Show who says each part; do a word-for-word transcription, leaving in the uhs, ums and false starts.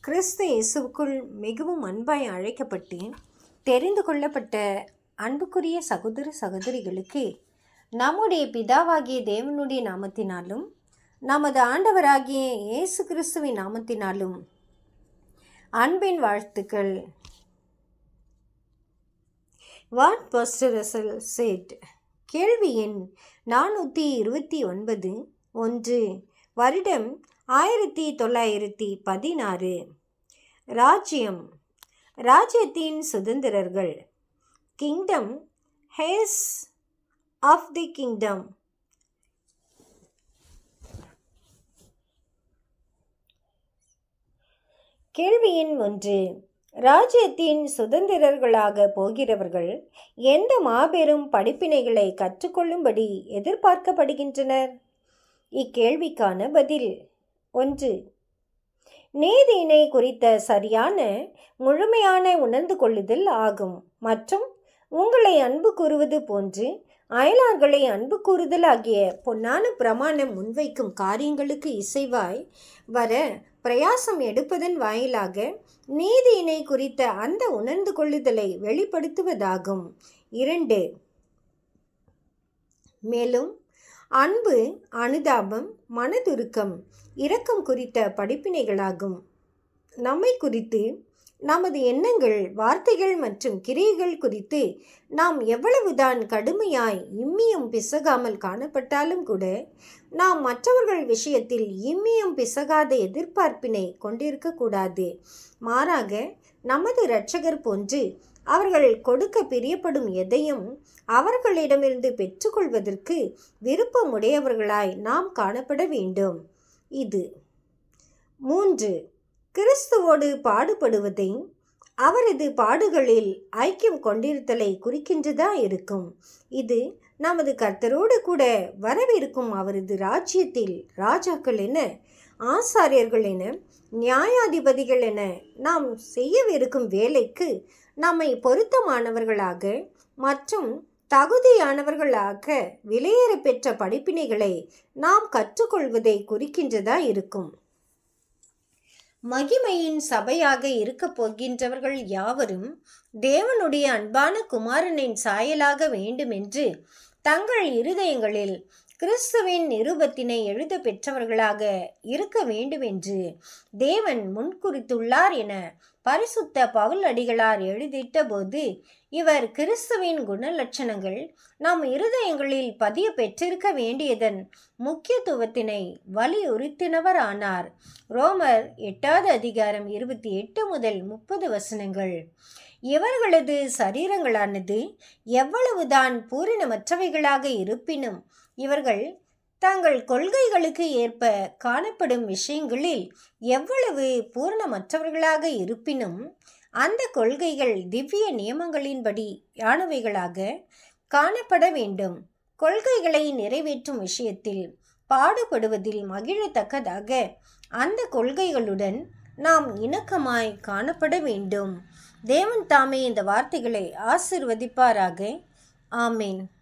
Speaker 1: கிறிஸ்து இயேசுவுக்குள் மிகவும் அன்பாய் அழைக்கப்பட்டு தெரிந்து கொள்ளப்பட்ட அன்புக்குரிய சகோதர சகோதரிகளுக்கு நம்முடைய பிதாவாகிய தேவனுடைய நாமத்தினாலும் நமது ஆண்டவராகிய இயேசு கிறிஸ்துவின் நாமத்தினாலும் அன்பின் வாழ்த்துக்கள். What pastor Russell said. கேள்வி எண் நானூற்றி இருபத்தி ஒன்பது. ஒன்று. வருடம் ஆயிரத்தி தொள்ளாயிரத்தி பதினாறு. ராஜ்யம். ராஜ்யத்தின் சுதந்திரர்கள். Kingdom. Heirs of the kingdom. கேள்வி எண் ஒன்று. ராஜ்யத்தின் சுதந்திரர்களாக போகிறவர்கள் எந்த மாபெரும் படிப்பினைகளை கற்றுக்கொள்ளும்படி எதிர்பார்க்கப்படுகின்றனர்? இக்கேள்விக்கான பதில். ஒன்று. நீதியினை குறித்த சரியான முழுமையான உணர்ந்து கொள்ளுதல் ஆகும் மற்றும் உங்களை அன்பு கூறுவது போன்று அயலார்களை அன்பு கூறுதல் ஆகிய பொன்னான பிரமாணம் முன்வைக்கும் காரியங்களுக்கு இசைவாய் வர பிரயாசம் எடுப்பதன் வாயிலாக நீதியினை குறித்த அந்த உணர்ந்து கொள்ளுதலை வெளிப்படுத்துவதாகும். இரண்டு. மேலும் அன்பு, அனுதாபம், மனதுருக்கம், இரக்கம் குறித்த படிப்பினைகளாகும். நம்மை குறித்து, நமது எண்ணங்கள், வார்த்தைகள் மற்றும் கிரியைகள் குறித்து நாம் எவ்வளவுதான் கடுமையாய் இம்மியும் பிசகாமல் காணப்பட்டாலும் கூட நாம் மற்றவர்கள் விஷயத்தில் இம்மியும் பிசகாத எதிர்பார்ப்பினை கொண்டிருக்கக்கூடாது. மாறாக நமது இரட்சகர் போன்று அவர்கள் கொடுக்க பிரியப்படும் எதையும் அவர்களிடமிருந்து பெற்றுக்கொள்வதற்கு விருப்பமுடையவர்களாய் நாம் காணப்பட வேண்டும். இது. மூன்று. கிறிஸ்துவோடு பாடுபடுவதை அவரது பாடுகளில் ஐக்கியம் கொண்டிருத்தலை குறிக்கின்றதா இருக்கும். இது நமது கர்த்தரோடு கூட வரவிருக்கும் அவரது ராஜ்யத்தில் ராஜாக்கள் என, ஆசாரியர்கள் என, நியாயாதிபதிகள் என நாம் செய்யவிருக்கும் வேலைக்கு நம்மை பொருத்தமானவர்களாக மற்றும் தகுதியானவர்களாக விலையேற பெற்ற படிப்பினைகளை நாம் கற்றுக்கொள்வதை குறிக்கின்றதா இருக்கும். மகிமையின் சபையாக இருக்க போகின்றவர்கள் யாவரும் தேவனுடைய அன்பான குமாரனின் சாயலாக வேண்டும் என்று தங்கள் இருதயங்களில் கிறிஸ்துவின் நிருபத்தினை எழுத பெற்றவர்களாக இருக்க வேண்டும் என்று தேவன் முன்குறித்துள்ளார் என பரிசுத்த பவுல் அடிகளார் எழுதிட்ட போது இவர் கிறிஸ்துவின் குணலட்சணங்கள் நம் இருதயங்களில் பதிய பெற்றிருக்க வேண்டியதன் முக்கியத்துவத்தினை வலியுறுத்தினவர் ஆனார். ரோமர் எட்டாவது அதிகாரம் இருபத்தி எட்டு முதல் முப்பது வசனங்கள். இவர்களது சரீரங்களானது எவ்வளவுதான் பூரணமற்றவைகளாக இருப்பினும் இவர்கள் தங்கள் கொள்கைகளுக்கு ஏற்ப காணப்படும் விஷயங்களில் எவ்வளவு பூரணமற்றவர்களாக இருப்பினும் அந்த கொள்கைகள் திவ்ய நியமங்களின்படி யானவைகளாக காணப்பட வேண்டும். கொள்கைகளை நிறைவேற்றும் விஷயத்தில் பாடுபடுவதில் மகிழத்தக்கதாக அந்த கொள்கைகளுடன் நாம் இணக்கமாய் காணப்பட வேண்டும். தேவன் தாமே இந்த வார்த்தைகளை ஆசீர்வதிப்பாராக. ஆமேன்.